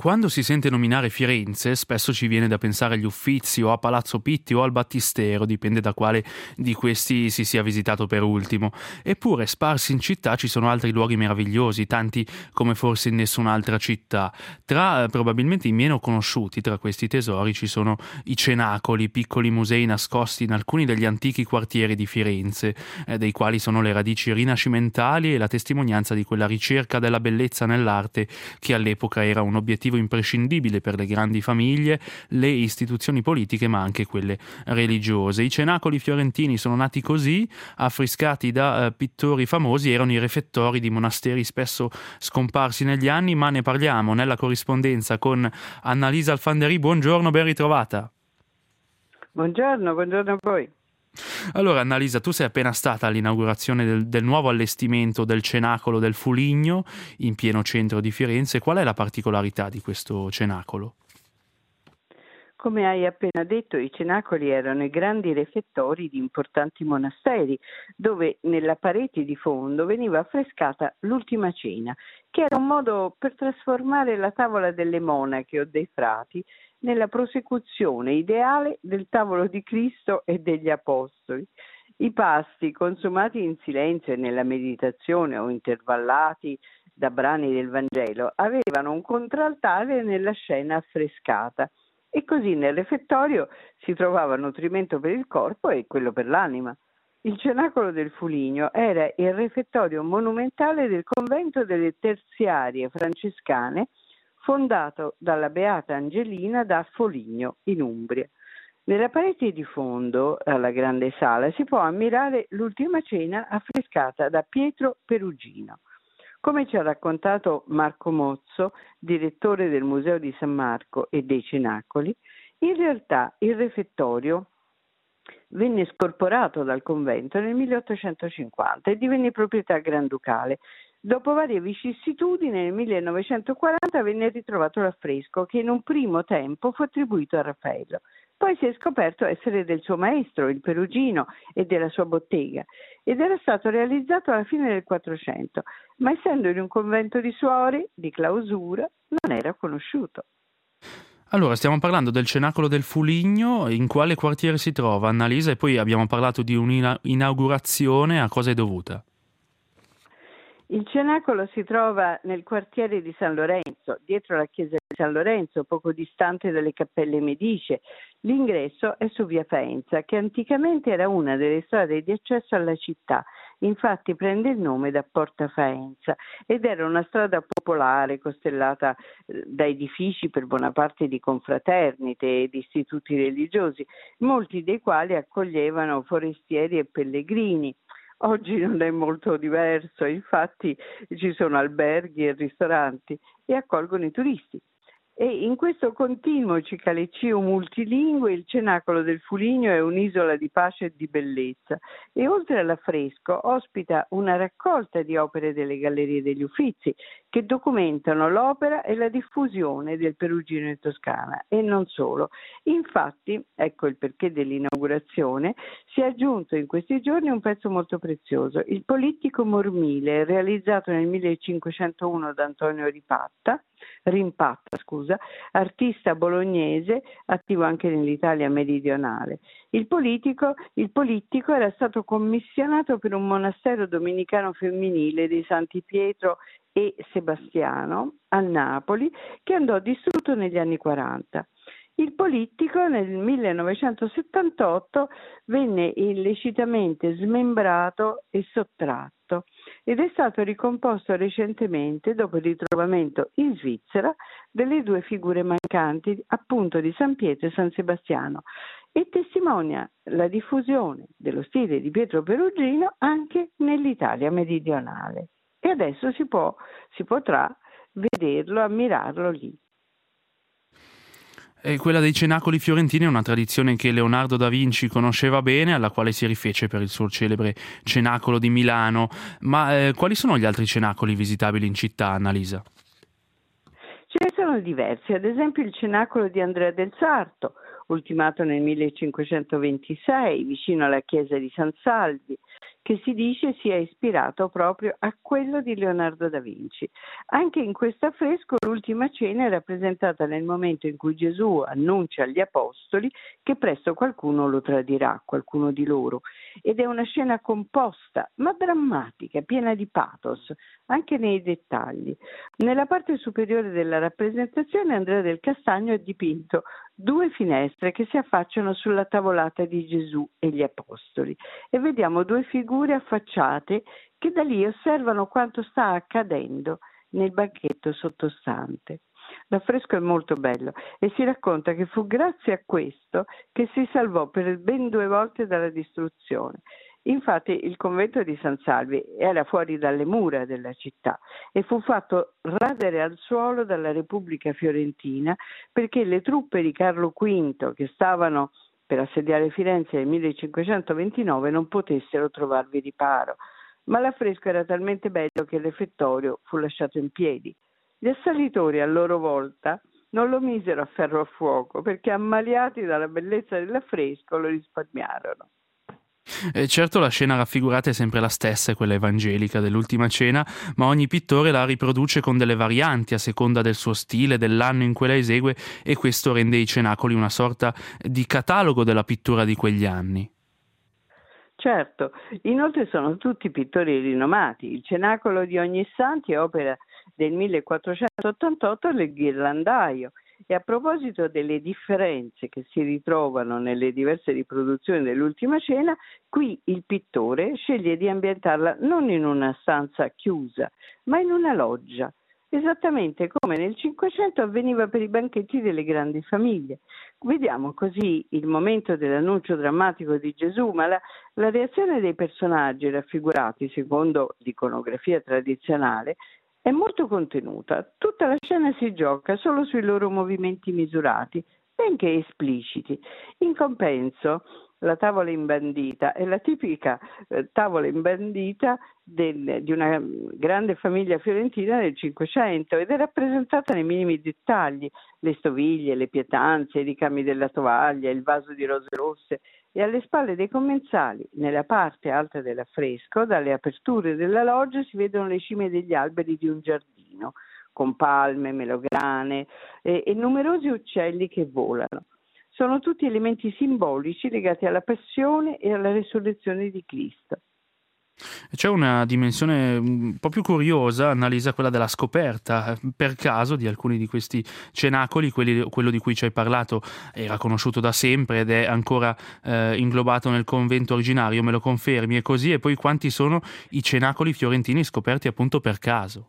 Quando si sente nominare Firenze, spesso ci viene da pensare agli Uffizi o a Palazzo Pitti o al Battistero, dipende da quale di questi si sia visitato per ultimo. Eppure, sparsi in città ci sono altri luoghi meravigliosi, tanti come forse in nessun'altra città. Probabilmente i meno conosciuti tra questi tesori ci sono i cenacoli, piccoli musei nascosti in alcuni degli antichi quartieri di Firenze, dei quali sono le radici rinascimentali e la testimonianza di quella ricerca della bellezza nell'arte che all'epoca era un obiettivo imprescindibile per le grandi famiglie, le istituzioni politiche ma anche quelle religiose. I cenacoli fiorentini sono nati così, affrescati da pittori famosi, erano i refettori di monasteri spesso scomparsi negli anni, ma ne parliamo nella corrispondenza con Annalisa Alfanderi. Buongiorno, ben ritrovata. Buongiorno a voi. Allora Annalisa, tu sei appena stata all'inaugurazione del nuovo allestimento del cenacolo del Fuligno in pieno centro di Firenze. Qual è la particolarità di questo cenacolo? Come hai appena detto, i cenacoli erano i grandi refettori di importanti monasteri, dove nella parete di fondo veniva affrescata l'Ultima Cena, che era un modo per trasformare la tavola delle monache o dei frati nella prosecuzione ideale del tavolo di Cristo e degli Apostoli. I pasti, consumati in silenzio e nella meditazione o intervallati da brani del Vangelo, avevano un contraltare nella scena affrescata. E così nel refettorio si trovava nutrimento per il corpo e quello per l'anima. Il cenacolo del Fuligno era il refettorio monumentale del convento delle terziarie francescane fondato dalla Beata Angelina da Foligno in Umbria. Nella parete di fondo, alla grande sala, si può ammirare l'Ultima Cena affrescata da Pietro Perugino. Come ci ha raccontato Marco Mozzo, direttore del Museo di San Marco e dei Cenacoli, in realtà il refettorio venne scorporato dal convento nel 1850 e divenne proprietà granducale. Dopo varie vicissitudini, nel 1940 venne ritrovato l'affresco che in un primo tempo fu attribuito a Raffaello. Poi si è scoperto essere del suo maestro, il Perugino, e della sua bottega, ed era stato realizzato alla fine del 400, ma essendo in un convento di suore, di clausura, non era conosciuto. Allora, stiamo parlando del cenacolo del Fuligno, in quale quartiere si trova, Annalisa? E poi abbiamo parlato di un'inaugurazione, a cosa è dovuta? Il cenacolo si trova nel quartiere di San Lorenzo, dietro la chiesa di San Lorenzo, poco distante dalle Cappelle Medicee. L'ingresso è su via Faenza, che anticamente era una delle strade di accesso alla città. Infatti prende il nome da Porta Faenza ed era una strada popolare costellata da edifici per buona parte di confraternite e di istituti religiosi, molti dei quali accoglievano forestieri e pellegrini. Oggi non è molto diverso, infatti ci sono alberghi e ristoranti e accolgono i turisti. E in questo continuo cicaleccio multilingue il cenacolo del Fuligno è un'isola di pace e di bellezza e oltre all'affresco ospita una raccolta di opere delle Gallerie degli Uffizi che documentano l'opera e la diffusione del Perugino in Toscana e non solo. Infatti, ecco il perché dell'inaugurazione, si è aggiunto in questi giorni un pezzo molto prezioso, il Polittico Mormile, realizzato nel 1501 da Antonio Rimpatta, artista bolognese attivo anche nell'Italia meridionale. Il Polittico era stato commissionato per un monastero domenicano femminile dei Santi Pietro e Sebastiano a Napoli, che andò distrutto negli anni 40. Il Polittico nel 1978 venne illecitamente smembrato e sottratto ed è stato ricomposto recentemente dopo il ritrovamento in Svizzera delle due figure mancanti, appunto di San Pietro e San Sebastiano, e testimonia la diffusione dello stile di Pietro Perugino anche nell'Italia meridionale. E adesso si potrà vederlo, ammirarlo lì. Quella dei cenacoli fiorentini è una tradizione che Leonardo da Vinci conosceva bene, alla quale si rifece per il suo celebre cenacolo di Milano. Ma quali sono gli altri cenacoli visitabili in città, Annalisa? Ce ne sono diversi, ad esempio il cenacolo di Andrea del Sarto, ultimato nel 1526 vicino alla chiesa di San Salvi, che si dice sia ispirato proprio a quello di Leonardo da Vinci. Anche in questo affresco l'ultima cena è rappresentata nel momento in cui Gesù annuncia agli apostoli che presto qualcuno lo tradirà, qualcuno di loro, ed è una scena composta ma drammatica, piena di pathos, anche nei dettagli. Nella parte superiore della rappresentazione Andrea del Castagno ha dipinto 2 finestre che si affacciano sulla tavolata di Gesù e gli apostoli e vediamo 2 figure affacciate che da lì osservano quanto sta accadendo nel banchetto sottostante. L'affresco è molto bello e si racconta che fu grazie a questo che si salvò per ben 2 volte dalla distruzione. Infatti il convento di San Salvi era fuori dalle mura della città e fu fatto radere al suolo dalla Repubblica Fiorentina perché le truppe di Carlo V che stavano per assediare Firenze nel 1529 non potessero trovarvi riparo. Ma l'affresco era talmente bello che il refettorio fu lasciato in piedi. Gli assalitori a loro volta non lo misero a ferro a fuoco perché ammaliati dalla bellezza dell'affresco lo risparmiarono. Certo la scena raffigurata è sempre la stessa, è quella evangelica dell'Ultima Cena, ma ogni pittore la riproduce con delle varianti a seconda del suo stile, dell'anno in cui la esegue, e questo rende i cenacoli una sorta di catalogo della pittura di quegli anni. Certo, inoltre sono tutti pittori rinomati. Il Cenacolo di Ognissanti è opera del 1488 del Ghirlandaio. E a proposito delle differenze che si ritrovano nelle diverse riproduzioni dell'Ultima Cena, qui il pittore sceglie di ambientarla non in una stanza chiusa, ma in una loggia, esattamente come nel Cinquecento avveniva per i banchetti delle grandi famiglie. Vediamo così il momento dell'annuncio drammatico di Gesù, ma la reazione dei personaggi raffigurati secondo l'iconografia tradizionale è molto contenuta. Tutta la scena si gioca solo sui loro movimenti misurati, benché espliciti. In compenso, la tavola imbandita è la tipica tavola imbandita di una grande famiglia fiorentina del Cinquecento ed è rappresentata nei minimi dettagli: le stoviglie, le pietanze, i ricami della tovaglia, il vaso di rose rosse, e alle spalle dei commensali, nella parte alta dell'affresco, dalle aperture della loggia si vedono le cime degli alberi di un giardino, con palme, melograne e numerosi uccelli che volano. Sono tutti elementi simbolici legati alla passione e alla resurrezione di Cristo. C'è una dimensione un po' più curiosa, Annalisa, quella della scoperta per caso di alcuni di questi cenacoli. Quello di cui ci hai parlato era conosciuto da sempre ed è ancora inglobato nel convento originario, me lo confermi? È così? E poi quanti sono i cenacoli fiorentini scoperti appunto per caso?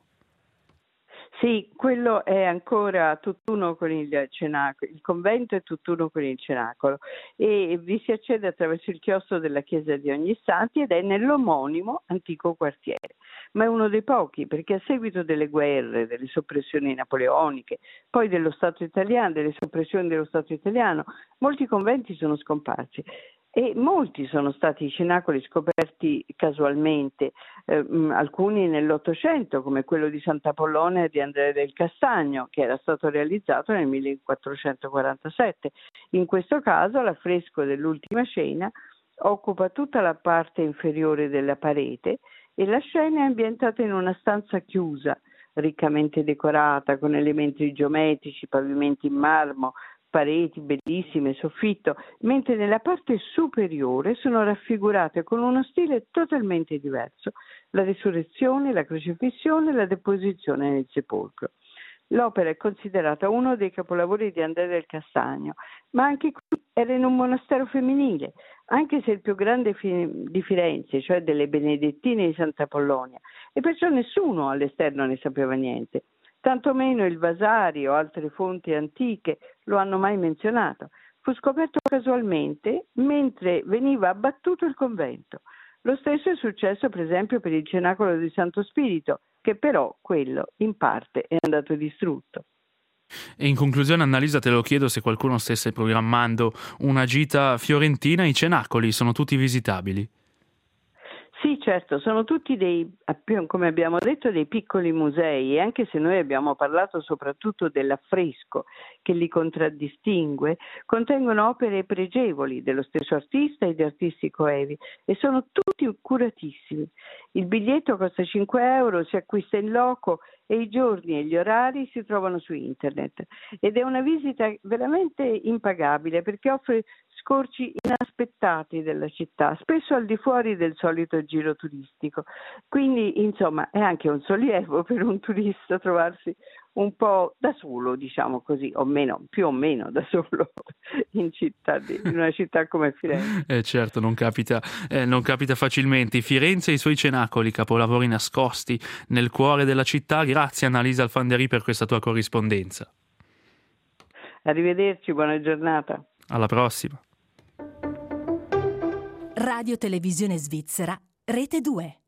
Sì, quello è ancora tutt'uno con il cenacolo, il convento è tutt'uno con il cenacolo e vi si accede attraverso il chiostro della chiesa di Ognissanti ed è nell'omonimo antico quartiere, ma è uno dei pochi perché a seguito delle guerre, delle soppressioni napoleoniche, poi dello Stato italiano, delle soppressioni dello Stato italiano, molti conventi sono scomparsi. E molti sono stati i cenacoli scoperti casualmente, alcuni nell'Ottocento, come quello di Sant'Apollonia di Andrea del Castagno, che era stato realizzato nel 1447. In questo caso l'affresco dell'Ultima Cena occupa tutta la parte inferiore della parete e la scena è ambientata in una stanza chiusa, riccamente decorata, con elementi geometrici, pavimenti in marmo, pareti bellissime, soffitto, mentre nella parte superiore sono raffigurate con uno stile totalmente diverso la risurrezione, la crocifissione e la deposizione nel sepolcro. L'opera è considerata uno dei capolavori di Andrea del Castagno, ma anche qui era in un monastero femminile, anche se il più grande di Firenze, cioè delle Benedettine di Sant'Apollonia, e perciò nessuno all'esterno ne sapeva niente. Tantomeno il Vasari o altre fonti antiche lo hanno mai menzionato. Fu scoperto casualmente mentre veniva abbattuto il convento. Lo stesso è successo per esempio per il Cenacolo di Santo Spirito, che però quello in parte è andato distrutto. E in conclusione, Annalisa, te lo chiedo se qualcuno stesse programmando una gita fiorentina, i cenacoli sono tutti visitabili? Sì, certo, sono tutti come abbiamo detto, dei piccoli musei, e anche se noi abbiamo parlato soprattutto dell'affresco che li contraddistingue, contengono opere pregevoli dello stesso artista e di artisti coevi e sono tutti curatissimi. Il biglietto costa 5 euro, si acquista in loco e i giorni e gli orari si trovano su internet ed è una visita veramente impagabile perché offre scorci inaspettati della città, spesso al di fuori del solito giro turistico. Quindi, insomma, è anche un sollievo per un turista trovarsi un po' da solo, diciamo così, o meno, più o meno da solo in una città come Firenze. Certo, non capita facilmente. Firenze e i suoi cenacoli, capolavori nascosti nel cuore della città. Grazie Annalisa Alfanderi per questa tua corrispondenza. Arrivederci, buona giornata. Alla prossima. Radio Televisione Svizzera, Rete 2.